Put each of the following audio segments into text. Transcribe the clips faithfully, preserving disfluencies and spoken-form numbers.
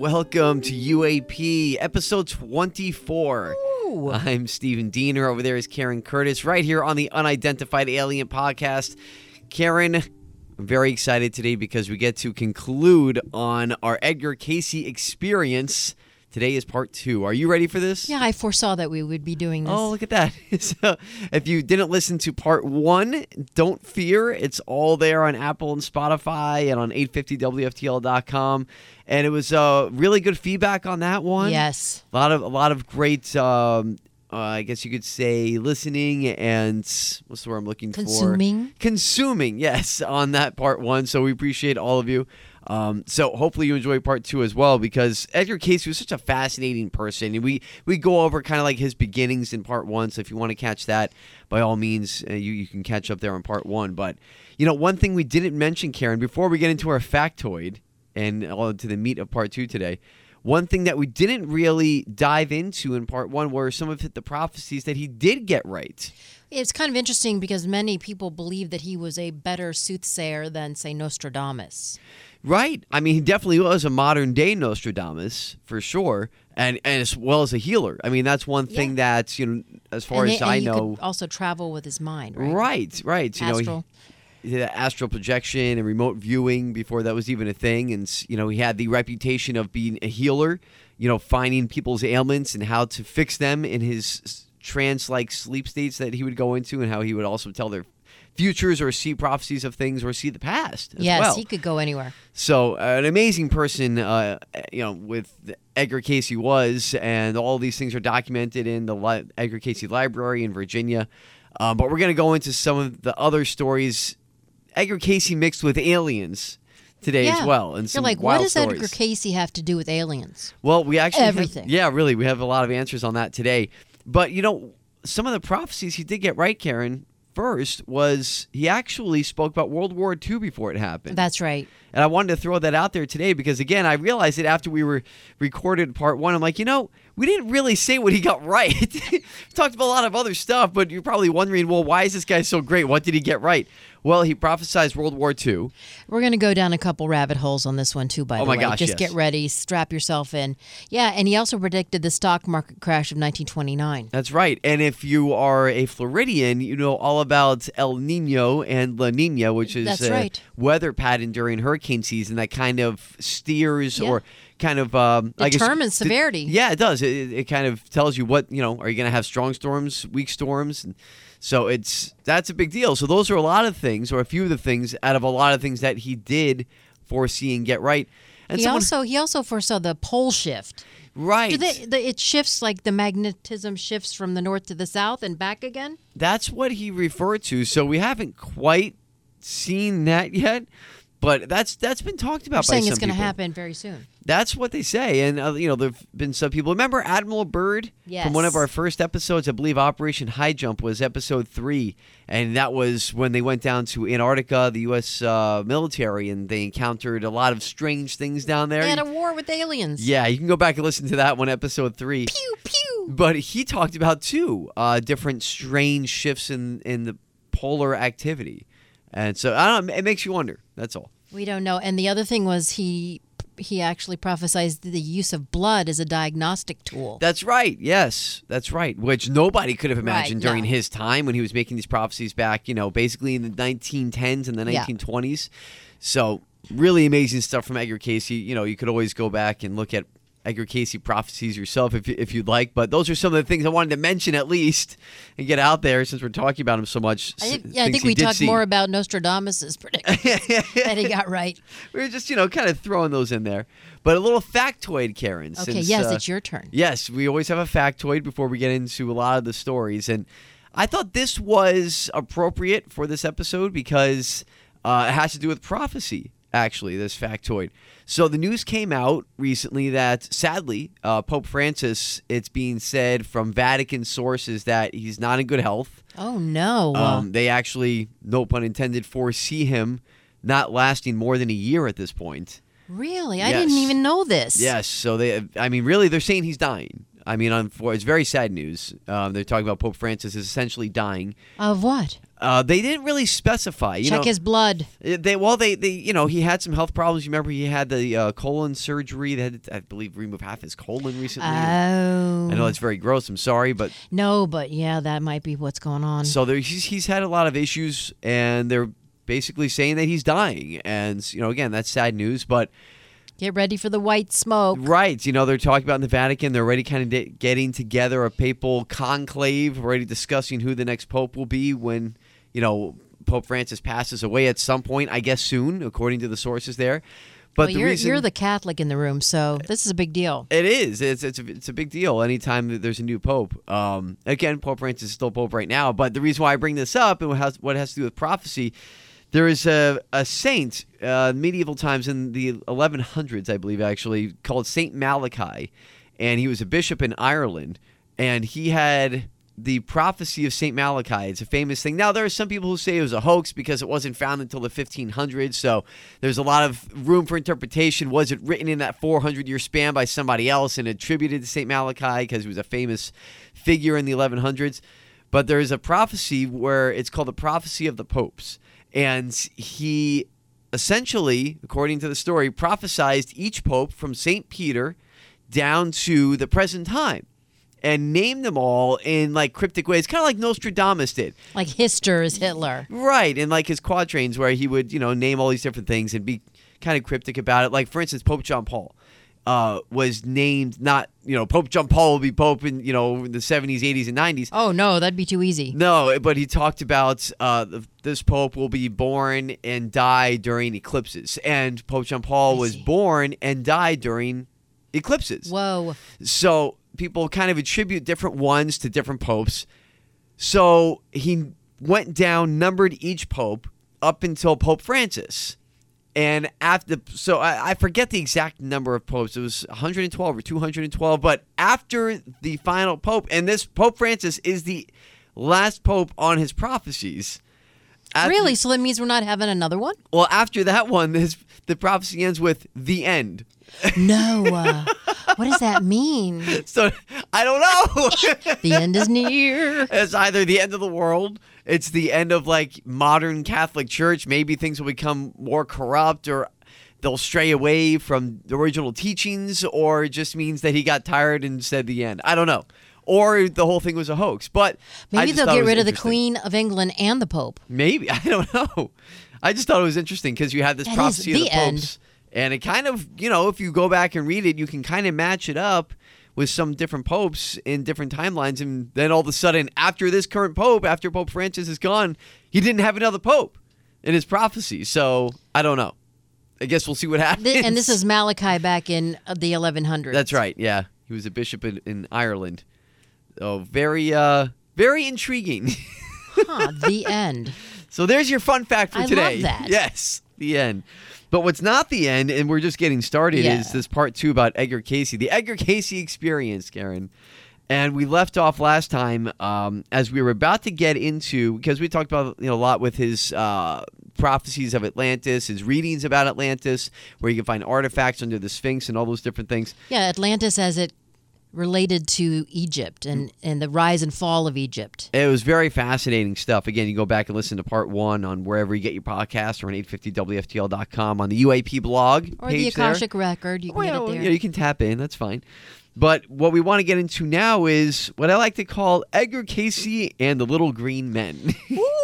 welcome to U A P, episode twenty-four. Ooh. I'm Stephen Diener. Over there is Karen Curtis, right here on the Unidentified Alien Podcast. Karen, I'm very excited today because we get to conclude on our Edgar Cayce experience. Today is part two. Are you ready for this? Yeah, I foresaw that we would be doing this. Oh, look at that. So, if you didn't listen to part one, don't fear. It's all there on Apple and Spotify and on eight fifty W F T L dot com. And it was uh, really good feedback on that one. Yes. A lot of, a lot of great, um, uh, I guess you could say, listening and what's the word I'm looking Consuming. for? Consuming. Yes, on that part one. So we appreciate all of you. Um, so hopefully you enjoy part two as well, because Edgar Cayce was such a fascinating person. And we, we go over kind of like his beginnings in part one. So if you want to catch that, by all means, uh, you, you can catch up there on part one. But, you know, one thing we didn't mention, Karen, before we get into our factoid and uh, to the meat of part two today, one thing that we didn't really dive into in part one were some of the prophecies that he did get right. It's kind of interesting because many people believe that he was a better soothsayer than, say, Nostradamus. Right. I mean, he definitely was a modern-day Nostradamus, for sure, and, and as well as a healer. I mean, that's one thing Yeah. that's, you know, as far and as they, and I he know. could also travel with his mind, right? Right, right. You Astral. know, he, he had astral projection and remote viewing before that was even a thing. And, you know, he had the reputation of being a healer, you know, finding people's ailments and how to fix them in his trance-like sleep states that he would go into, and how he would also tell their futures or see prophecies of things or see the past as yes, well. he could go anywhere. So uh, an amazing person, uh, you know, with Edgar Cayce was, and all these things are documented in the Li- Edgar Cayce Library in Virginia. Uh, but we're going to go into some of the other stories, Edgar Cayce mixed with aliens today Yeah. as well. And You're some like, wild what does stories. Edgar Cayce have to do with aliens? Well, we actually have- Everything. yeah, really, we have a lot of answers on that today. But, you know, some of the prophecies he did get right, Karen, first was he actually spoke about World War Two before it happened. That's right. And I wanted to throw that out there today because, again, I realized it after we were recorded part one. I'm like, you know, we didn't really say what he got right. We talked about a lot of other stuff, but you're probably wondering, well, why is this guy so great? What did he get right? Well, he prophesized World War Two. We're going to go down a couple rabbit holes on this one, too, by Oh the my way. gosh, Just yes. get ready. Strap yourself in. Yeah, and he also predicted the stock market crash of nineteen twenty-nine. That's right. And if you are a Floridian, you know all about El Nino and La Nina, which is That's a right. weather pattern during hurricane season that kind of steers Yeah. or kind of um, I guess- Determines de- severity. Yeah, it does. It, it kind of tells you what, you know, are you going to have strong storms, weak storms? And so it's that's a big deal. So those are a lot of things, or a few of the things out of a lot of things that he did foresee and get right. And He someone- also he also foresaw the pole shift. right. Do they, the, it shifts like the magnetism shifts from the north to the south and back again? That's what he referred to. So we haven't quite seen that yet, but that's that's been talked about You're by saying some it's going to people. happen very soon. That's what they say, and uh, you know there've been some people. Remember Admiral Byrd Yes. from one of our first episodes? I believe Operation High Jump was episode three, and that was when they went down to Antarctica, the U S uh, military, and they encountered a lot of strange things down there. And a war with aliens. Yeah, you can go back and listen to that one, episode three. Pew pew. But he talked about two uh, different strange shifts in, in the polar activity. And so I don't know, it makes you wonder. That's all. We don't know. And the other thing was he he actually prophesied the use of blood as a diagnostic tool. That's right. Yes, that's right. Which nobody could have imagined Right, during no. his time when he was making these prophecies back, you know, basically in the nineteen tens and the Yeah. nineteen twenties. So really amazing stuff from Edgar Cayce. You know, you could always go back and look at Edgar Cayce prophecies yourself if, you- if you'd like. But those are some of the things I wanted to mention at least and get out there since we're talking about him so much. I think, s- yeah, I things think he we did talked see. more about Nostradamus' predictions that he got right. We were just, you know, kind of throwing those in there. But a little factoid, Karen. Okay, since, yes, uh, it's your turn. Yes, we always have a factoid before we get into a lot of the stories. And I thought this was appropriate for this episode because uh, it has to do with prophecy, actually, this factoid. So the news came out recently that, sadly, uh, Pope Francis, it's being said from Vatican sources that he's not in good health. Oh, no. Um, they actually, no pun intended, foresee him not lasting more than a year at this point. really? I yes. didn't even know this. Yes, so they, I mean, really, they're saying he's dying. I mean, unfor- it's very sad news. Um, they're talking about Pope Francis is essentially dying. Of what? Uh, they didn't really specify. You Check know, his blood. They well, they, they you know he had some health problems. You remember he had the uh, colon surgery. They had to, I believe, remove half his colon recently. Oh. I know it's very gross. I'm sorry, but No, but yeah, that might be what's going on. so there, he's he's had a lot of issues, and they're basically saying that he's dying. And you know, again, that's sad news, but. Get ready for the white smoke. Right. You know, they're talking about in the Vatican, they're already kind of de- getting together a papal conclave, already discussing who the next pope will be when, you know, Pope Francis passes away at some point, I guess soon, according to the sources there. But well, the you're, reason you're the Catholic in the room, so this is a big deal. it is. It's it's a, it's a big deal anytime that there's a new pope. Um, again, Pope Francis is still pope right now, but the reason why I bring this up and what has, what has to do with prophecy, there is a, a saint, uh, medieval times in the eleven hundreds, I believe, actually, called Saint Malachi. And he was a bishop in Ireland. And he had the prophecy of Saint Malachi. It's a famous thing. Now, there are some people who say it was a hoax because it wasn't found until the fifteen hundreds. So there's a lot of room for interpretation. Was it written in that four hundred year span by somebody else and attributed to Saint Malachi because he was a famous figure in the eleven hundreds? But there is a prophecy where it's called the prophecy of the popes. And he essentially, according to the story, prophesied each pope from Saint Peter down to the present time and named them all in like cryptic ways, kind of like Nostradamus did. Like Hister is Hitler. Right, and like his quatrains where he would, you know, name all these different things and be kind of cryptic about it. Like, for instance, Pope John Paul uh, was named not, you know, Pope John Paul will be Pope in, you know, in the seventies, eighties, and nineties. Oh, no, that'd be too easy. No, but he talked about uh, this Pope will be born and die during eclipses. And Pope John Paul I was see. born and died during eclipses. Whoa. So people kind of attribute different ones to different popes. So he went down, numbered each pope up until Pope Francis. And after, so I, I forget the exact number of popes. It was one hundred twelve or two hundred twelve. But after the final pope, and this Pope Francis is the last pope on his prophecies. After, Really? So that means we're not having another one? Well, after that one, his, the prophecy ends with the end. No. Uh, what does that mean? So I don't know. The end is near. It's either the end of the world, it's the end of like modern Catholic Church. Maybe things will become more corrupt or they'll stray away from the original teachings, or it just means that he got tired and said the end. I don't know. Or the whole thing was a hoax. But I Maybe just they'll thought it get was rid of the interesting. Queen of England and the Pope. Maybe. I don't know. I just thought it was interesting because you had this That is prophecy of the the end. popes. And it kind of, you know, if you go back and read it, you can kind of match it up with some different popes in different timelines. And then all of a sudden, after this current pope, after Pope Francis is gone, he didn't have another pope in his prophecy. So I don't know. I guess we'll see what happens. Th- And this is Malachi back in uh, the eleven hundreds. That's right. Yeah. He was a bishop in, in Ireland. Oh, very, uh, very intriguing. Huh, the end. So there's your fun fact for I love today. that. Yes, the end. But what's not the end, and we're just getting started, Yeah. is this part two about Edgar Casey, the Edgar Casey experience, Karen. And we left off last time um, as we were about to get into, because we talked about you know a lot with his uh, prophecies of Atlantis, his readings about Atlantis, where you can find artifacts under the Sphinx and all those different things. Yeah, Atlantis as it related to Egypt and, and the rise and fall of Egypt. It was very fascinating stuff. Again, you go back and listen to part one on wherever you get your podcast or on eight fifty W F T L dot com on the U A P blog Or the page there. Akashic Record. You can Well, get it yeah, there. you can tap in. That's fine. But what we want to get into now is what I like to call Edgar Casey and the Little Green Men.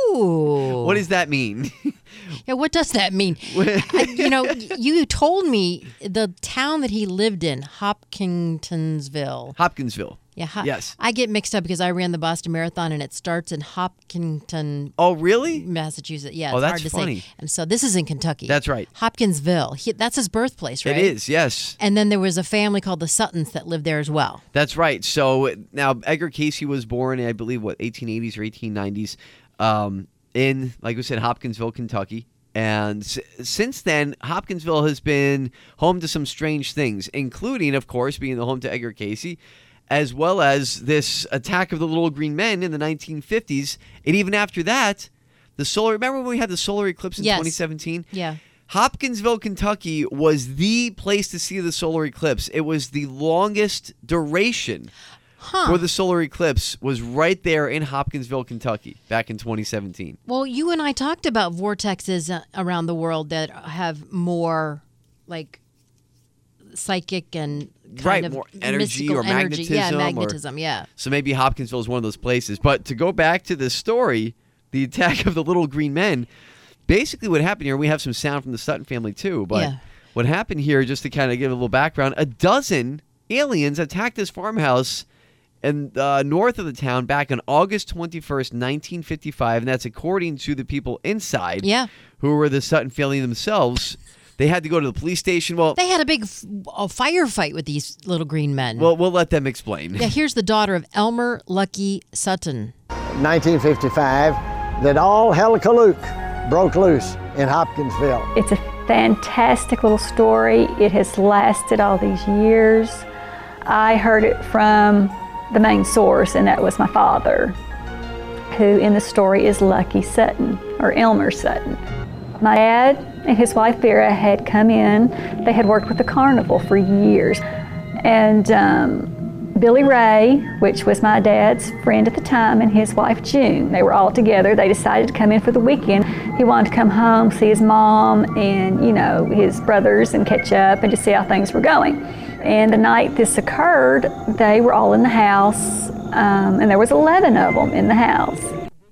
Ooh. What does that mean? Yeah, what does that mean? I, you know, you told me the town that he lived in, Hopkintonsville. Hopkinsville. Yeah, Ho- Yes. I get mixed up because I ran the Boston Marathon and it starts in Hopkinton, Oh, really? Massachusetts. Yeah, Oh, it's that's hard to funny. say. And so this is in Kentucky. That's right. Hopkinsville. He, that's his birthplace, right? It is, yes. And then there was a family called the Suttons that lived there as well. That's right. So now Edgar Casey was born in, I believe, what, eighteen eighties or eighteen nineties um, in, like we said, Hopkinsville, Kentucky. And s- since then, Hopkinsville has been home to some strange things, including, of course, being the home to Edgar Casey, as well as this attack of the Little Green Men in the nineteen fifties. And even after that, the solar, remember when we had the solar eclipse in Yes. twenty seventeen? Yeah. Hopkinsville, Kentucky was the place to see the solar eclipse. It was the longest duration Huh. for the solar eclipse was right there in Hopkinsville, Kentucky, back in twenty seventeen. Well, you and I talked about vortexes uh, around the world that have more like psychic and kind Right, of more energy mystical or energy. Yeah, magnetism or- magnetism, yeah. So maybe Hopkinsville is one of those places. But to go back to the story, the attack of the little green men, basically what happened here, we have some sound from the Sutton family too, but Yeah. what happened here, just to kind of give a little background, a dozen aliens attacked this farmhouse and uh, north of the town back on August twenty-first, nineteen fifty-five, and that's according to the people inside, Yeah. who were the Sutton family themselves. They had to go to the police station. Well, They had a big f- a firefight with these little green men. well, we'll let them explain. yeah, here's the daughter of Elmer Lucky Sutton. nineteen fifty-five, that all hellacalook broke loose in Hopkinsville. It's a fantastic little story. It has lasted all these years. I heard it from the main source, and that was my father, who in the story is Lucky Sutton, or Elmer Sutton. My dad and his wife Vera had come in. They had worked with the carnival for years. And um, Billy Ray, which was my dad's friend at the time, and his wife June, they were all together. They decided to come in for the weekend. He wanted to come home, see his mom and, you know, his brothers and catch up and to see how things were going. And the night this occurred, they were all in the house, um, and there was eleven of them in the house.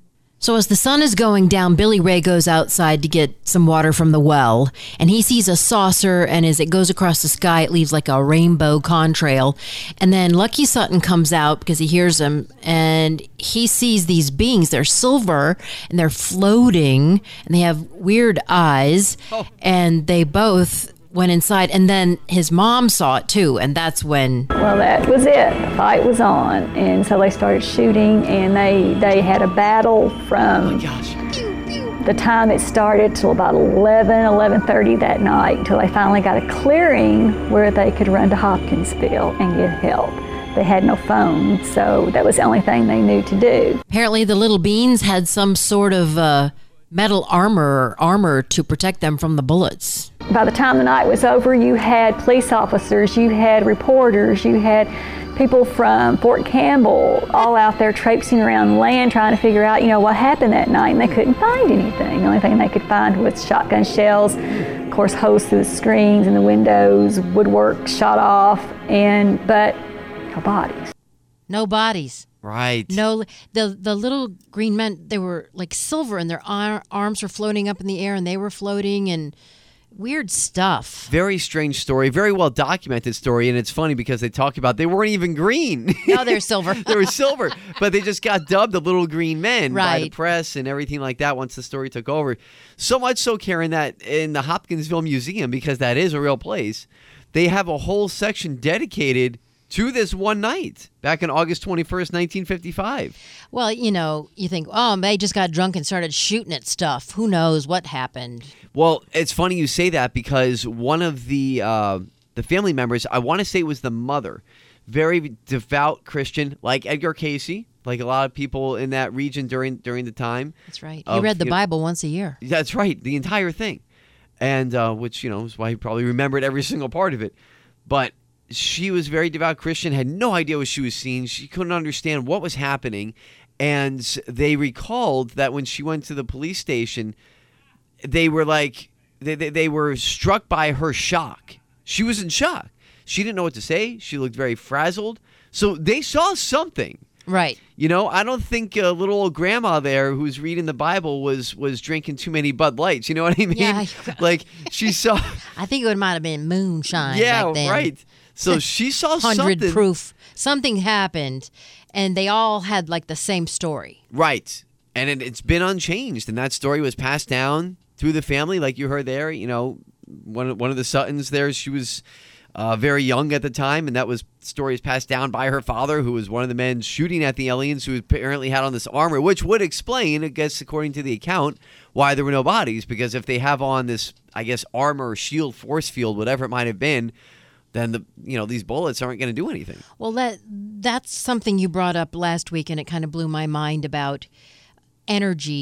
So as the sun is going down, Billy Ray goes outside to get some water from the well, and he sees a saucer, and as it goes across the sky, it leaves like a rainbow contrail. And then Lucky Sutton comes out because he hears him, and he sees these beings. They're silver, and they're floating, and they have weird eyes, Oh. and they both went inside. And then his mom saw it too, and that's when... Well, that was it. The fight was on, and so they started shooting, and they, they had a battle from Gosh. the time it started till about eleven, eleven thirty that night, until they finally got a clearing where they could run to Hopkinsville and get help. They had no phone, so that was the only thing they knew to do. Apparently the little beings had some sort of uh, metal armor armor to protect them from the bullets. By the time the night was over, you had police officers, you had reporters, you had people from Fort Campbell all out there traipsing around land trying to figure out, you know, what happened that night, and they couldn't find anything. The only thing they could find was shotgun shells, of course, holes through the screens and the windows, woodwork shot off, and but no bodies. No bodies. Right. No, the the little green men, they were like silver, and their ar- arms were floating up in the air, and they were floating, and weird stuff. Very strange story, very well documented story, and it's funny because they talk about they weren't even green. No, they're silver. They were silver, but they just got dubbed the Little Green Men by the Right. press and everything like that once the story took over. So much so, Karen, that in the Hopkinsville Museum, because that is a real place, they have a whole section dedicated to this one night back on August twenty-first, nineteen fifty-five. Well, you know, you think, oh, they just got drunk and started shooting at stuff. Who knows what happened? Well, it's funny you say that because one of the uh, the family members, I want to say it was the mother, very devout Christian, like Edgar Casey, like a lot of people in that region during during the time. That's right. He Of, read the you know- Bible once a year. That's right, the entire thing, and uh, which you know is why he probably remembered every single part of it. But she was very devout Christian, had no idea what she was seeing. She couldn't understand what was happening, and they recalled that when she went to the police station, they were like they they, they were struck by her shock. She was in shock. She didn't know what to say. She looked very frazzled. So they saw something. Right. You know, I don't think a little old grandma there who's reading the Bible was was drinking too many Bud Lights. You know what I mean? Yeah. Like she saw. I think it might have been moonshine Yeah, back then. right. So she saw Hundred something. proof. Something happened, and they all had like the same story. Right. And it, it's been unchanged. And that story was passed down through the family, like you heard there. You know, one, of- one of the Suttons there, she was uh, very young at the time. And that was stories passed down by her father, who was one of the men shooting at the aliens, who apparently had on this armor, which would explain, I guess, according to the account, why there were no bodies. Because if they have on this, I guess, armor, shield, force field, whatever it might have been, then the you know these bullets aren't going to do anything. Well, that that's something you brought up last week, and it kind of blew my mind about energy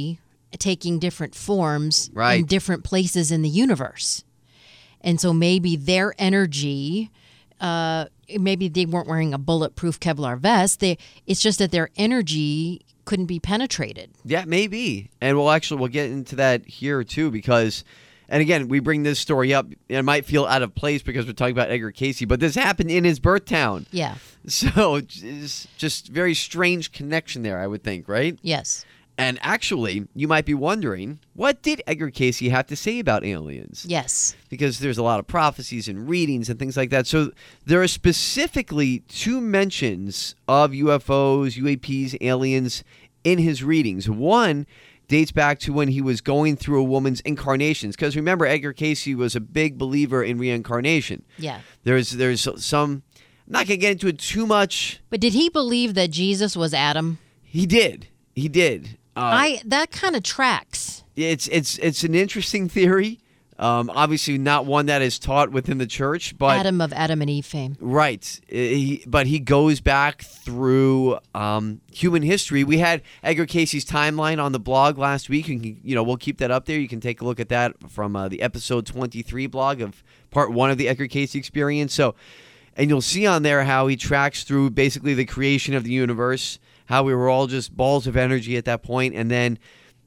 taking different forms Right. in different places in the universe. And so maybe their energy, uh, maybe they weren't wearing a bulletproof Kevlar vest. They, it's just that their energy couldn't be penetrated. Yeah, maybe. And we'll actually, we'll get into that here too, because, and again, we bring this story up. It might feel out of place because we're talking about Edgar Cayce, but this happened in his birth town. Yeah. So it's just very strange connection there, I would think, right? Yes. And actually, you might be wondering, what did Edgar Cayce have to say about aliens? Yes. Because there's a lot of prophecies and readings and things like that. So there are specifically two mentions of U F Os, U A Ps, aliens in his readings. One dates back to when he was going through a woman's incarnations. Because remember, Edgar Cayce was a big believer in reincarnation. Yeah. There's there's some, I'm not going to get into it too much. But did he believe that Jesus was Adam? He did. He did. Uh, I that kind of tracks. It's it's it's an interesting theory. Um, obviously, not one that is taught within the church, but Adam of Adam and Eve fame. right. He, but he goes back through um, human history. We had Edgar Cayce's timeline on the blog last week. You can, you know, we'll keep that up there. You can take a look at that from uh, the episode twenty-three blog of part one of the Edgar Cayce experience. So, and you'll see on there how he tracks through basically the creation of the universe, how we were all just balls of energy at that point, and then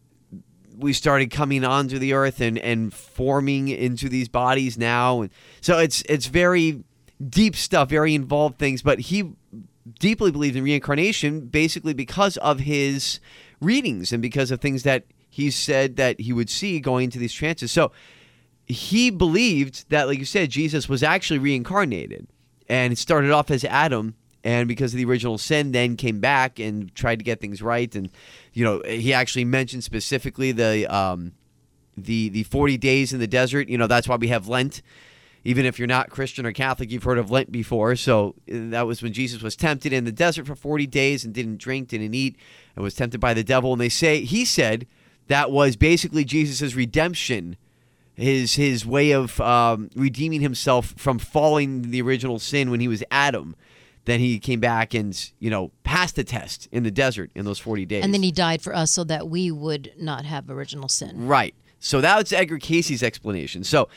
we started coming onto the earth and, and forming into these bodies now. And so it's it's very deep stuff, very involved things, but he deeply believed in reincarnation basically because of his readings and because of things that he said that he would see going into these trances. So he believed that, like you said, Jesus was actually reincarnated and it started off as Adam, and because of the original sin, then came back and tried to get things right. And, you know, he actually mentioned specifically the um, the the forty days in the desert. You know, that's why we have Lent. Even if you're not Christian or Catholic, you've heard of Lent before. So that was when Jesus was tempted in the desert for forty days and didn't drink, didn't eat, and was tempted by the devil. And they say, he said, that was basically Jesus' redemption, his his way of um, redeeming himself from falling in the original sin when he was Adam. Then he came back and, you know, passed the test in the desert in those forty days. And then he died for us so that we would not have original sin. Right. So that's Edgar Cayce's explanation. So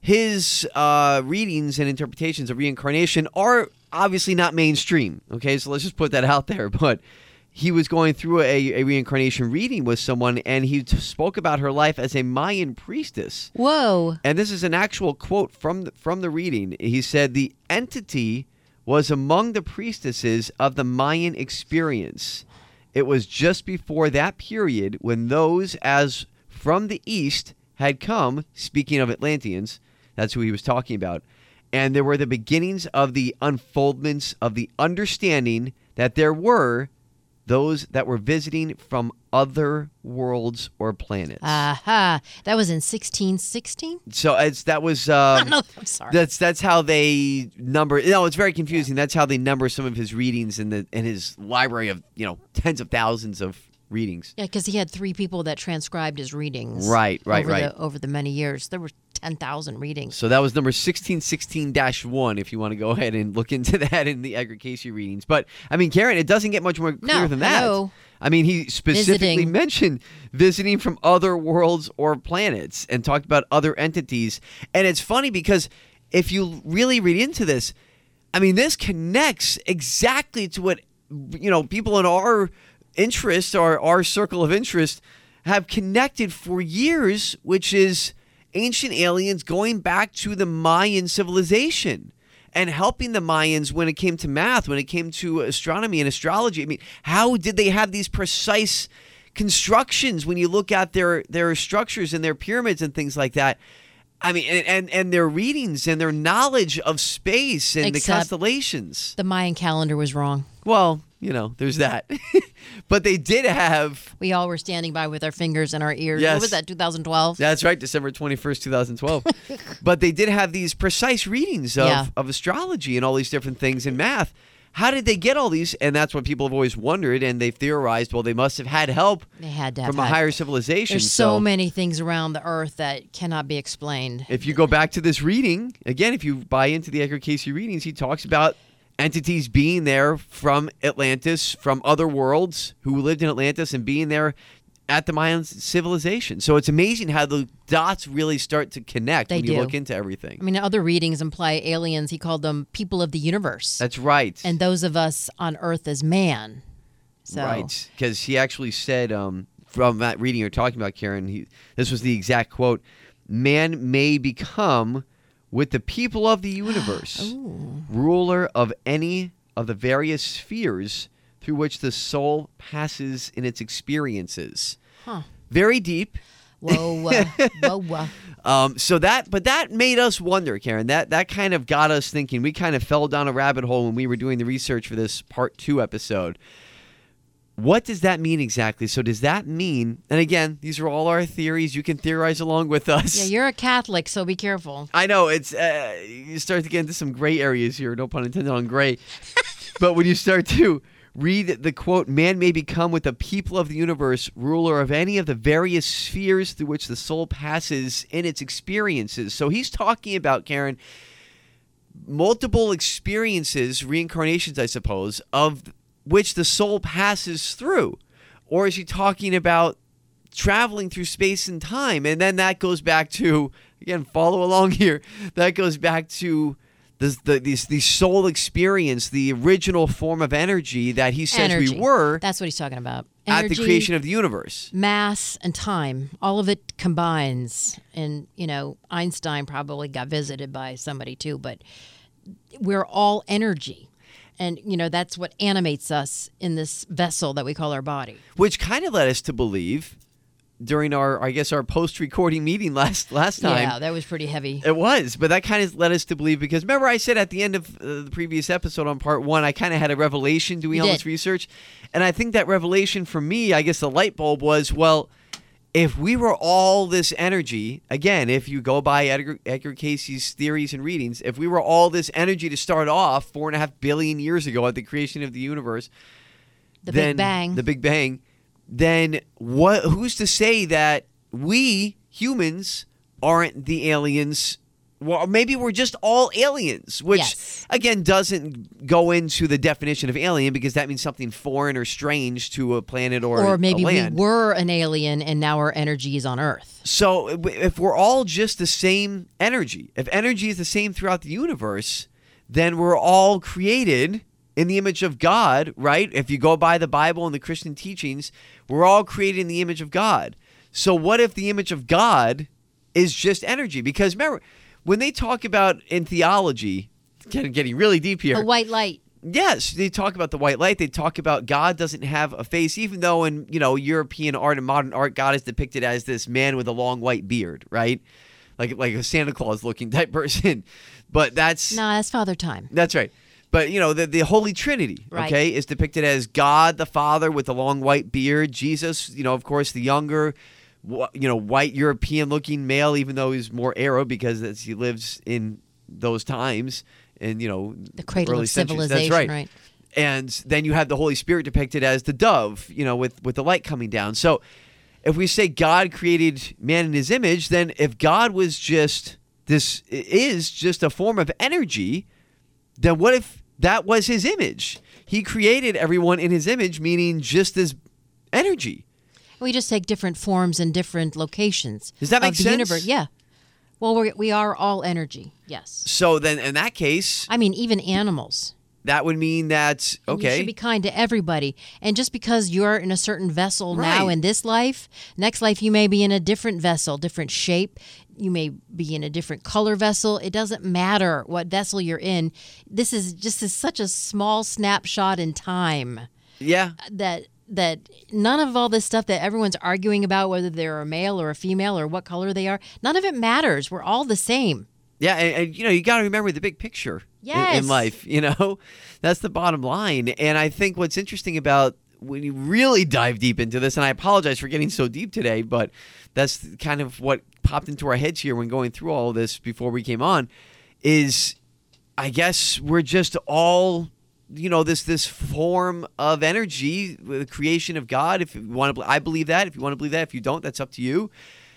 his uh, readings and interpretations of reincarnation are obviously not mainstream. Okay, so let's just put that out there. But he was going through a, a reincarnation reading with someone, and he t- spoke about her life as a Mayan priestess. Whoa. And this is an actual quote from the, from the reading. He said, "The entity was among the priestesses of the Mayan experience. It was just before that period when those as from the east had come," speaking of Atlanteans, that's who he was talking about, "and there were the beginnings of the unfoldments of the understanding that there were those that were visiting from other worlds or planets." Aha. That was in sixteen sixteen? So it's that was um, No, I'm sorry. That's that's how they number. No, it's very confusing. That's how they number some of his readings in the in his library of, you know, tens of thousands of readings. Yeah, because he had three people that transcribed his readings. Right, right, over right. The, over the many years. There were ten thousand readings. So that was number sixteen sixteen dash one if you want to go ahead and look into that in the Edgar Cayce readings. But, I mean, Karen, it doesn't get much more clear No, than that. hello. I mean, he specifically Visiting. mentioned visiting from other worlds or planets and talked about other entities. And it's funny because if you really read into this, I mean, this connects exactly to what, you know, people in our interest, our, our circle of interest, have connected for years, which is ancient aliens going back to the Mayan civilization and helping the Mayans when it came to math, when it came to astronomy and astrology. I mean, how did they have these precise constructions when you look at their, their structures and their pyramids and things like that? I mean, and, and, and their readings and their knowledge of space and Except the constellations. The Mayan calendar was wrong. Well, you know, there's that. But they did have... We all were standing by with our fingers in our ears. Yes. What was that, two thousand twelve? That's right, December twenty-first, twenty twelve. But they did have these precise readings of, Yeah. of astrology and all these different things in math. How did they get all these? And that's what people have always wondered, and they've theorized, well, they must have had help They had to have from a had- higher civilization. There's so many things around the earth that cannot be explained. If you go back to this reading, again, if you buy into the Edgar Cayce readings, he talks about entities being there from Atlantis, from other worlds who lived in Atlantis and being there at the Mayan civilization. So it's amazing how the dots really start to connect They when you do. look into everything. I mean, other readings imply aliens. He called them people of the universe. That's right. And those of us on Earth as man. So, Right, because he actually said, um, from that reading you're talking about, Karen, he, this was the exact quote, man may become, with the people of the universe, ruler of any of the various spheres through which the soul passes in its experiences. Huh. Very deep. Whoa, uh, whoa, whoa. Um, so that, but that made us wonder, Karen. That that kind of got us thinking. We kind of fell down a rabbit hole when we were doing the research for this part two episode. What does that mean exactly? So does that mean, and again, these are all our theories. You can theorize along with us. Yeah, you're a Catholic, so be careful. I know, it's uh, you start to get into some gray areas here, no pun intended on gray. But when you start to read the quote, man may become with the people of the universe ruler of any of the various spheres through which the soul passes in its experiences. So he's talking about, Karen, multiple experiences, reincarnations, I suppose, of which the soul passes through. Or is he talking about traveling through space and time? And then that goes back to, again, follow along here, that goes back to the, the, the, the soul experience, the original form of energy that he says Energy. we were That's what he's talking about. at Energy, the creation of the universe. mass, and time. All of it combines. And, you know, Einstein probably got visited by somebody too, but we're all energy. And, you know, that's what animates us in this vessel that we call our body. Which kind of led us to believe during our, I guess, our post-recording meeting last last time. Yeah, that was pretty heavy. It was, but that kind of led us to believe, because remember I said at the end of uh, the previous episode on part one, I kind of had a revelation doing You all did. this research. And I think that revelation for me, I guess the light bulb was, well, if we were all this energy, again, if you go by Edgar, Edgar Casey's theories and readings, if we were all this energy to start off four and a half billion years ago at the creation of the universe, The then Big Bang. the Big Bang, then what? Who's to say that we humans aren't the aliens? Well, maybe we're just all aliens, which Yes. again doesn't go into the definition of alien, because that means something foreign or strange to a planet or Or maybe a we land. were an alien and now our energy is on Earth. So if we're all just the same energy, if energy is the same throughout the universe, then we're all created in the image of God, right? If you go by the Bible and the Christian teachings, we're all created in the image of God. So what if the image of God is just energy? Because remember, when they talk about in theology, getting, getting really deep here. A white light. Yes, they talk about the white light. They talk about God doesn't have a face, even though in, you know, European art and modern art, God is depicted as this man with a long white beard, right? Like like a Santa Claus looking type person. But that's Nah, that's Father Time. that's right. But, you know, the, the Holy Trinity, Right. okay, is depicted as God the Father with the long white beard. Jesus, you know, of course, the younger, wh- you know, white European-looking male, even though he's more Arab because that's, he lives in those times and, you know, The cradle early of centuries. civilization, That's right. right. And then you have the Holy Spirit depicted as the dove, you know, with, with the light coming down. So if we say God created man in his image, then if God was just this, is just a form of energy, then what if that was his image? He created everyone in his image, meaning just as energy. We just take different forms in different locations. Does that make of the sense? Universe. Yeah. Well, we're, we are all energy. Yes. So then in that case, I mean, even animals. that would mean that, You okay, should be kind to everybody. And just because you're in a certain vessel now Right. in this life, next life you may be in a different vessel, different shape. You may be in a different color vessel. It doesn't matter what vessel you're in. This is just is such a small snapshot in time yeah, that that none of all this stuff that everyone's arguing about, whether they're a male or a female or what color they are, none of it matters. We're all the same. yeah, and, and you know, you got to remember the big picture in- in, Yes. life, you know? That's the bottom line. And I think what's interesting about when you really dive deep into this, and I apologize for getting so deep today, but that's kind of what popped into our heads here when going through all of this before we came on, is I guess we're just all, you know, this this form of energy, the creation of God. If you want to, I believe that. If you want to believe that, if you don't, that's up to you.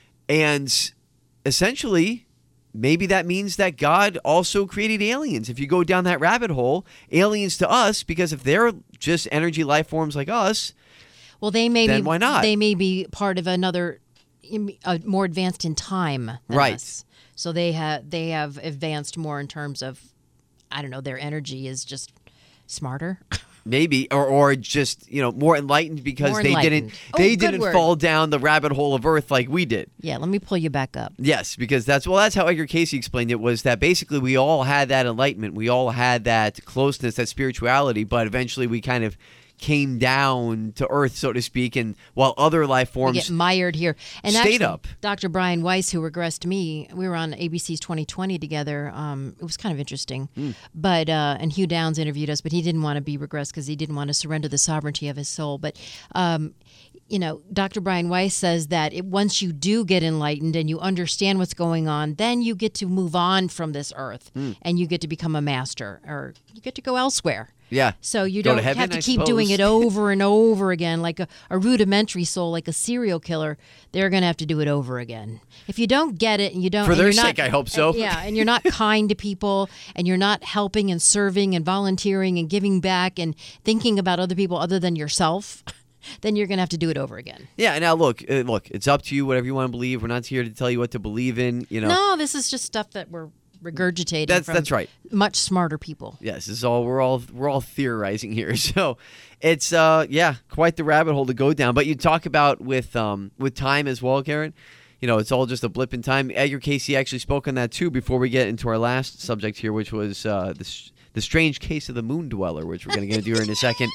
And essentially, maybe that means that God also created aliens. If you go down that rabbit hole, aliens to us, because if they're just energy life forms like us, Well, they may then be, why not? They may be part of another, uh, more advanced in time than Right. us. So they have they have advanced more in terms of, I don't know, their energy is just smarter. Maybe, or or just, you know, more enlightened because More they enlightened. didn't Oh, they good didn't word. fall down the rabbit hole of Earth like we did. Yeah, let me pull you back up. Yes, because that's well, that's how Edgar Casey explained it, was that basically we all had that enlightenment, we all had that closeness, that spirituality, but eventually we kind of came down to Earth, so to speak, and while other life We forms get mired here. And stayed actually, up. Doctor Brian Weiss, who regressed me, we were on A B C's twenty twenty together. Um, it was kind of interesting. Mm. But uh, and Hugh Downs interviewed us, but he didn't want to be regressed because he didn't want to surrender the sovereignty of his soul. But um, you know, Doctor Brian Weiss says that it, once you do get enlightened and you understand what's going on, then you get to move on from this earth Mm. and you get to become a master, or you get to go elsewhere. Yeah. So you Go to don't heaven, have to I keep doing suppose. it over and over again, like a, a rudimentary soul, like a serial killer. They're going to have to do it over again. If you don't get it and you don't, For and their you're not- sake, I hope so. and- yeah, and you're not kind to people, and you're not helping and serving and volunteering and giving back and thinking about other people other than yourself, then you're going to have to do it over again. Yeah, now look, uh, look, it's up to you, whatever you want to believe. We're not here to tell you what to believe in, you know. No, this is just stuff that we're regurgitating. That's- from that's right. Much smarter people. Yes, this is all we're all we're all theorizing here. So it's uh yeah, quite the rabbit hole to go down. But you talk about with um with time as well, Karen. You know, it's all just a blip in time. Edgar Casey actually spoke on that too before we get into our last subject here, which was uh the the strange case of the moon dweller, which we're going to get into here in a second.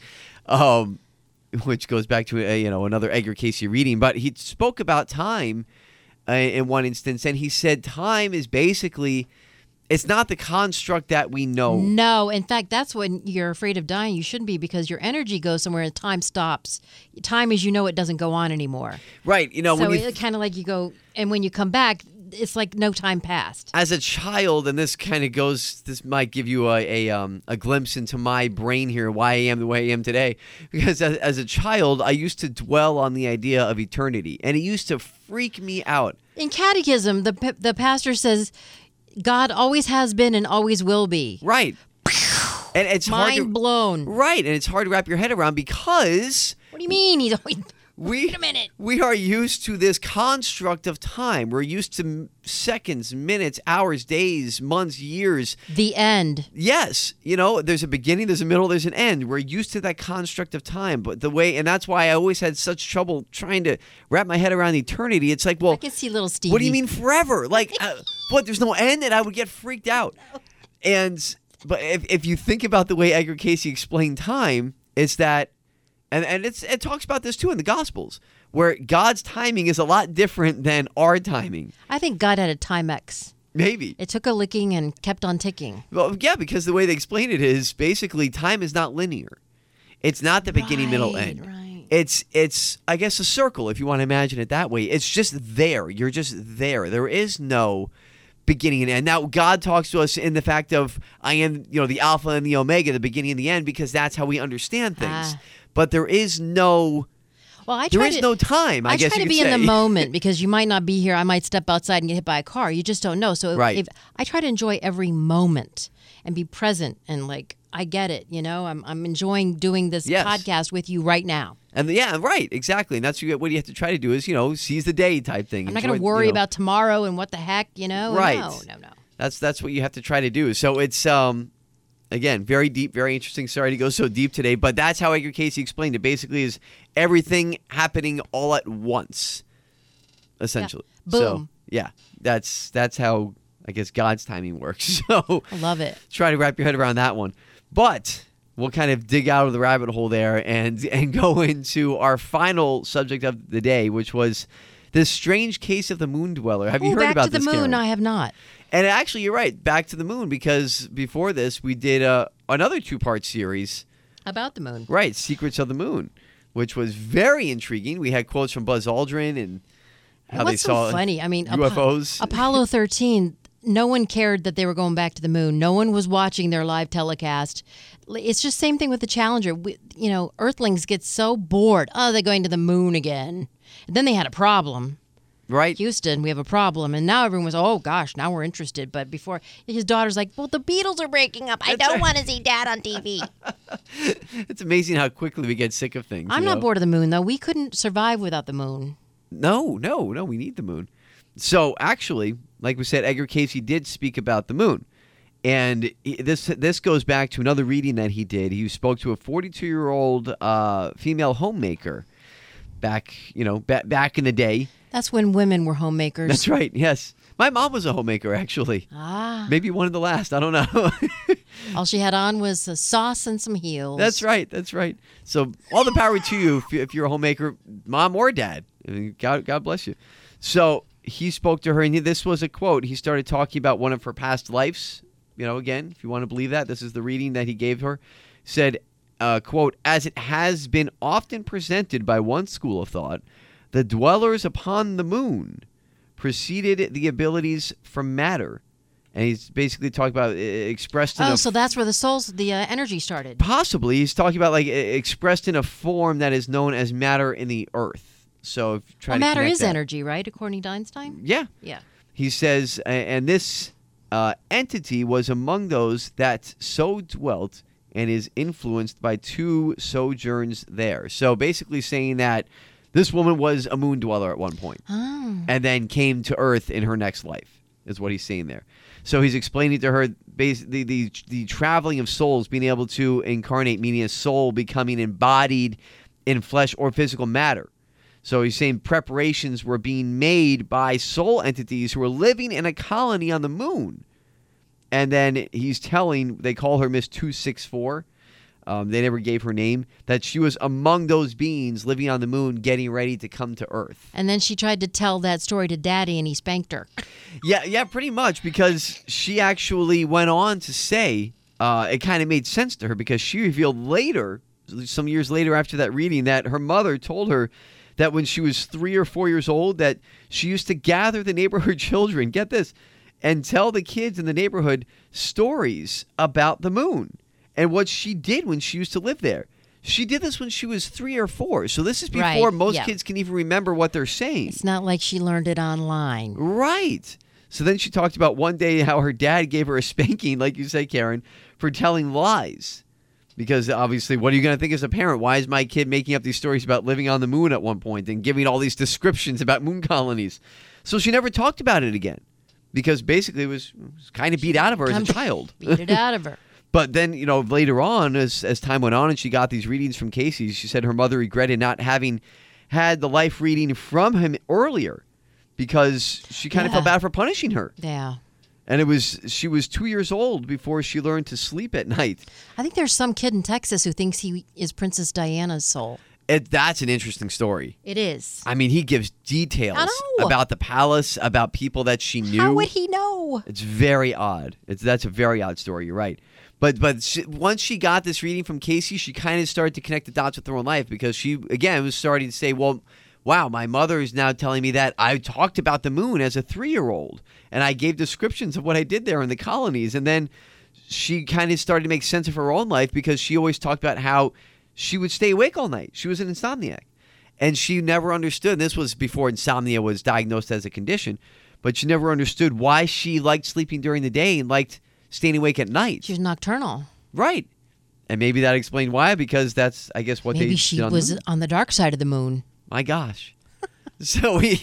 Um which goes back to a, you know, another Edgar Casey reading, but he spoke about time uh, in one instance, and he said time is basically, it's not the construct that we know. No, in fact, that's when you're afraid of dying. You shouldn't be, because your energy goes somewhere and time stops. Time, as you know, it doesn't go on anymore. Right. You know, So when you, it kind of like you go, and when you come back, it's like no time passed. as a child, and this kind of goes, this might give you a a, um, a glimpse into my brain here, why I am the way I am today. Because as, as a child, I used to dwell on the idea of eternity, and it used to freak me out. In catechism, the p- the pastor says, God always has been and always will be. Right. And it's hard Mind to, blown. right, and it's hard to wrap your head around because What do you mean? He's always. we Wait a minute. we are used to this construct of time. We're used to m- seconds, minutes, hours, days, months, years. The end. Yes, you know, there's a beginning, there's a middle, there's an end. We're used to that construct of time, but the way, and that's why I always had such trouble trying to wrap my head around eternity. It's like, well, I can see little Stevie. what do you mean forever? Like, uh, what? There's no end, and I would get freaked out. And but if if you think about the way Edgar Casey explained time, it's that, and and it's it talks about this too in the Gospels, where God's timing is a lot different than our timing. I think God had a Timex. Maybe. It took a licking and kept on ticking. Well, yeah, because the way they explain it is basically time is not linear. It's not the beginning, middle, Right, end. right. It's it's I guess a circle if you want to imagine it that way. It's just there. You're just there. There is no beginning and end. Now God talks to us in the fact of I am, you know, the Alpha and the Omega, the beginning and the end, because that's how we understand things. Ah. But there is no Well, I there try is to, no time. I, I guess try you to could be in say. the moment, because you might not be here. I might step outside and get hit by a car. You just don't know. So if, Right. if I try to enjoy every moment and be present, and like I get it, you know, I'm I'm enjoying doing this Yes. podcast with you right now. And yeah, right, exactly. And that's what you have to try to do is, you know, seize the day type thing. I'm not Enjoy- going to worry you know. about tomorrow and what the heck, you know. Right. No, no, no. That's that's what you have to try to do. So it's um again, very deep, very interesting. Sorry to go so deep today, but that's how Edgar Casey explained it. Basically is everything happening all at once. Essentially. Yeah. So Boom. yeah. That's that's how I guess God's timing works. So I love it. try to wrap your head around that one. But we'll kind of dig out of the rabbit hole there and and go into our final subject of the day, which was this strange case of the moon dweller. Have you Ooh, heard back about to the this, moon? Karen? I have not. And actually, you're right. Back to the moon, because before this, we did uh, another two-part series, About the moon. right? Secrets of the Moon, which was very intriguing. We had quotes from Buzz Aldrin and how What's they so saw funny? I mean, U F Os. Apo- Apollo thirteen. No one cared that they were going back to the moon. No one was watching their live telecast. It's just same thing with the Challenger. We, you know, Earthlings get so bored. Oh, they're going to the moon again. And then they had a problem. Right. Houston, we have a problem. And now everyone was, oh, gosh, now we're interested. But before, his daughter's like, well, the Beatles are breaking up. I That's don't right. want to see Dad on T V. It's amazing how quickly we get sick of things. I'm you not know? bored of the moon, though. We couldn't survive without the moon. No, no, no, we need the moon. So actually, like we said, Edgar Cayce did speak about the moon. And he- this this goes back to another reading that he did. He spoke to a forty-two-year-old uh, female homemaker back, you know, ba- back in the day. That's when women were homemakers. That's right, yes. My mom was a homemaker, actually. Ah. Maybe one of the last. I don't know. All she had on was a sauce and some heels. That's right. That's right. So all the power to you if, you, if you're a homemaker, mom or dad. I mean, God, God bless you. So he spoke to her, and this was a quote. He started talking about one of her past lives. You know, again, if you want to believe that, this is the reading that he gave her. Said, uh, quote, as it has been often presented by one school of thought, the dwellers upon the moon preceded the abilities from matter. And he's basically talking about uh, expressed in Oh, a so that's where the souls, the uh, energy started. Possibly. He's talking about like e- expressed in a form that is known as matter in the earth. So if you try Well, to matter connect is that- energy, right? According to Einstein? Yeah. Yeah. He says, a- and this uh, entity was among those that so dwelt and is influenced by two sojourns there. So basically saying that this woman was a moon dweller at one point Oh. and then came to Earth in her next life, is what he's saying there. So he's explaining to her basically the, the traveling of souls, being able to incarnate, meaning a soul becoming embodied in flesh or physical matter. So he's saying preparations were being made by soul entities who were living in a colony on the moon. And then he's telling, they call her Miss two six four. Um, they never gave her name, that she was among those beings living on the moon getting ready to come to Earth. And then she tried to tell that story to Daddy, and he spanked her. Yeah, yeah, pretty much, because she actually went on to say, uh, it kind of made sense to her, because she revealed later, some years later after that reading, that her mother told her that when she was three or four years old, that she used to gather the neighborhood children, get this, and tell the kids in the neighborhood stories about the moon and what she did when she used to live there. She did this when she was three or four. So this is before Right, most yeah. kids can even remember what they're saying. It's not like she learned it online. Right. So then she talked about one day how her dad gave her a spanking, like you said, Karen, for telling lies. Because obviously, what are you going to think as a parent? Why is my kid making up these stories about living on the moon at one point and giving all these descriptions about moon colonies? So she never talked about it again, because basically it was, it was kind of beat out of her as a child. Beat it out of her. But then, you know, later on, as as time went on and she got these readings from Cayce, she said her mother regretted not having had the life reading from him earlier, because she kind of Yeah. felt bad for punishing her. Yeah. And it was she was two years old before she learned to sleep at night. I think there's some kid in Texas who thinks he is Princess Diana's soul. It, that's an interesting story. It is. I mean, he gives details I know. about the palace, about people that she knew. How would he know? It's very odd. It's that's a very odd story. You're right. But but she, once she got this reading from Cayce, she kind of started to connect the dots with her own life, because she again was starting to say, well, wow, my mother is now telling me that I talked about the moon as a three-year-old, and I gave descriptions of what I did there in the colonies. And then she kind of started to make sense of her own life, because she always talked about how she would stay awake all night. She was an insomniac. And she never understood, this was before insomnia was diagnosed as a condition, but she never understood why she liked sleeping during the day and liked staying awake at night. She was nocturnal. Right. And maybe that explained why, because that's, I guess, what they Maybe did she on the was moon. on the dark side of the moon. My gosh. So we,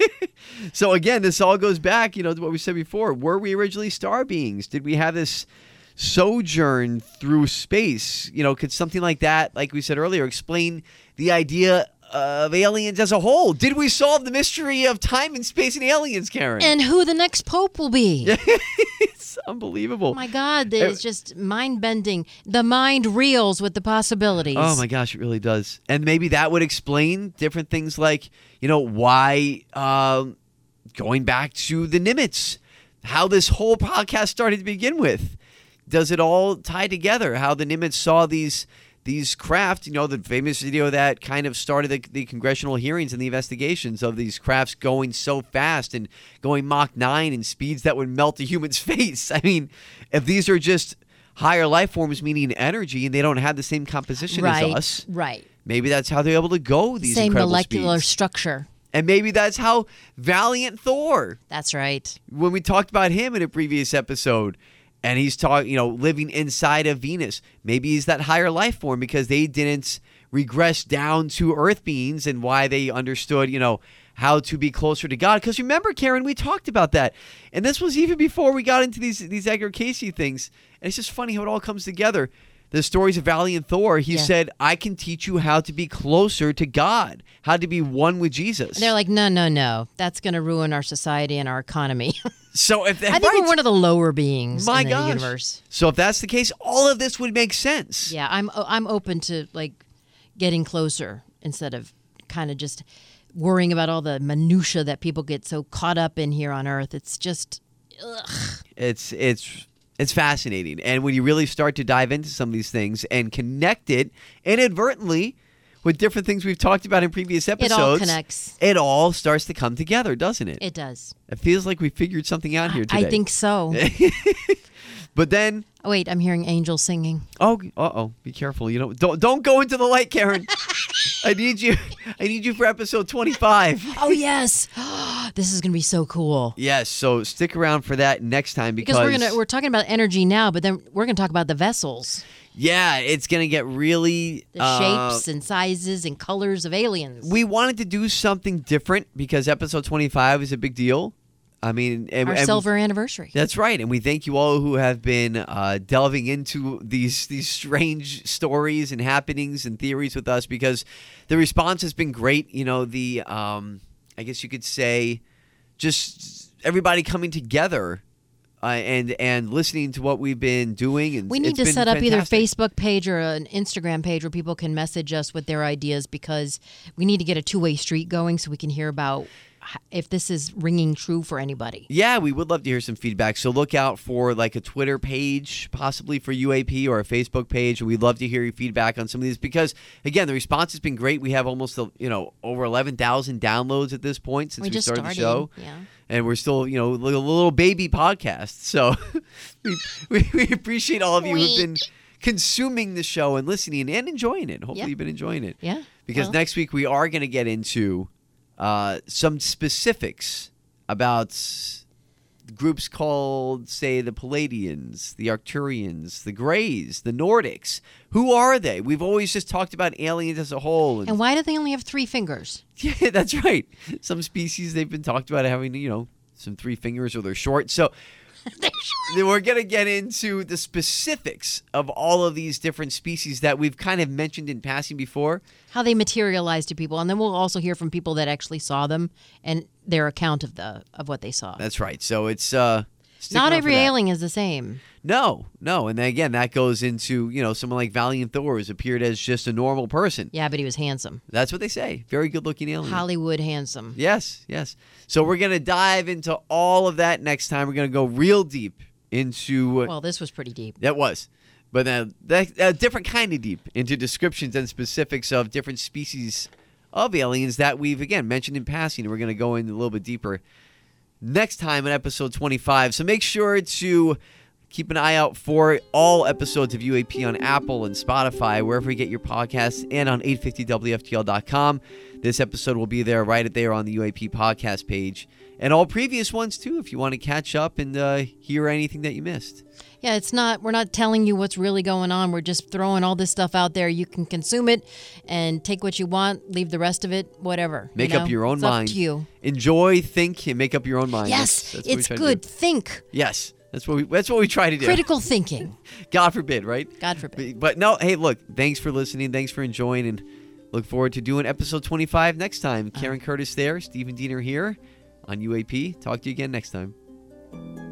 so again, this all goes back, you know, to what we said before. Were we originally star beings? Did we have this sojourn through space? You know, could something like that, like we said earlier, explain the idea of aliens as a whole? Did we solve the mystery of time and space and aliens, Karen? And who the next pope will be. It's unbelievable. Oh my God, it's just mind-bending. The mind reels with the possibilities. Oh my gosh, it really does. And maybe that would explain different things, like, you know, why, um, going back to the Nimitz, how this whole podcast started to begin with. Does it all tie together? How the Nimitz saw these these craft, you know, the famous video that kind of started the, the congressional hearings and the investigations of these crafts going so fast and going Mach nine in speeds that would melt a human's face. I mean, if these are just higher life forms, meaning energy, and they don't have the same composition right, as us, right. maybe that's how they're able to go these Same incredible molecular speeds. structure. And maybe that's how Valiant Thor, That's right. when we talked about him in a previous episode, and he's talking, you know, living inside of Venus. Maybe he's that higher life form because they didn't regress down to Earth beings, and why they understood, you know, how to be closer to God. Because remember, Karen, we talked about that. And this was even before we got into these these Edgar Casey things. And it's just funny how it all comes together. The stories of Valiant Thor, he Yeah. said, I can teach you how to be closer to God, how to be one with Jesus. And they're like, no, no, no. That's going to ruin our society and our economy. So if that, I think right. we're one of the lower beings My in the gosh. universe. So if that's the case, all of this would make sense. Yeah, I'm I'm open to like getting closer instead of kind of just worrying about all the minutia that people get so caught up in here on Earth. It's just, ugh. It's it's it's fascinating. And when you really start to dive into some of these things and connect it inadvertently with different things we've talked about in previous episodes, It all connects. It all starts to come together, doesn't it? It does. It feels like we figured something out here today. I think so. But then, Oh, wait, I'm hearing angels singing. oh, uh-oh, be careful. You know, don't don't go into the light, Karen. I need you. I need you for episode twenty-five. Oh, yes. This is going to be so cool. Yes, so stick around for that next time because, Because we're gonna we're talking about energy now, but then we're gonna talk about the vessels, yeah, it's gonna get really the uh, shapes and sizes and colors of aliens. We wanted to do something different because episode twenty-five is a big deal. I mean, and, Our and- silver anniversary. That's right, and we thank you all who have been uh, delving into these these strange stories and happenings and theories with us because the response has been great. You know, the um, I guess you could say, just everybody coming together uh, and and listening to what we've been doing. And We need it's to been set up either fantastic. Facebook page or an Instagram page where people can message us with their ideas because we need to get a two-way street going so we can hear about h- if this is ringing true for anybody. Yeah, we would love to hear some feedback. So look out for like a Twitter page, possibly for U A P, or a Facebook page. We'd love to hear your feedback on some of these because, again, the response has been great. We have almost, you know, over eleven thousand downloads at this point since We we, just started, started, the show. yeah. And we're still, you know, a little, little baby podcast. So we, we, we appreciate all of you who've been consuming the show and listening and enjoying it. Hopefully Yeah. you've been enjoying it. Yeah. Because Well. next week we are going to get into uh, some specifics about s- groups called, say, the Palladians, the Arcturians, the Greys, the Nordics. Who are they? We've always just talked about aliens as a whole. And, And why do they only have three fingers? yeah, that's right. Some species they've been talked about having, you know, some three fingers or they're short. So then we're going to get into the specifics of all of these different species that we've kind of mentioned in passing before. How they materialize to people, and then we'll also hear from people that actually saw them and their account of the of what they saw. That's right. So it's uh stick Not around every for that. alien is the same. No, no, and then again that goes into, you know, someone like Valiant Thor who's appeared as just a normal person. Yeah, but he was handsome. That's what they say. Very good looking alien. Hollywood handsome. Yes, yes. So we're gonna dive into all of that next time. We're gonna go real deep into Well, this was pretty deep. that was, but uh, that a different kind of deep into descriptions and specifics of different species of aliens that we've again mentioned in passing. And we're gonna go in a little bit deeper next time in episode twenty-five. So make sure to keep an eye out for all episodes of U A P on Apple and Spotify, wherever you get your podcasts, and on eight fifty W F T L dot com. This episode will be there right there on the U A P podcast page. And all previous ones, too, if you want to catch up and uh, hear anything that you missed. Yeah, it's not, we're not telling you what's really going on. We're just throwing all this stuff out there. You can consume it and take what you want, leave the rest of it, whatever. Make you up know? your own it's mind. Up to you. Enjoy, think, and make up your own mind. Yes, That's- that's what we it's try to good. do. Think. Yes, that's what we that's what we try to do. Critical thinking. God forbid, right? God forbid. But, but no, hey, look, thanks for listening. Thanks for enjoying, and look forward to doing episode twenty-five next time. Karen Curtis there, Stephen Diener here on U A P. Talk to you again next time.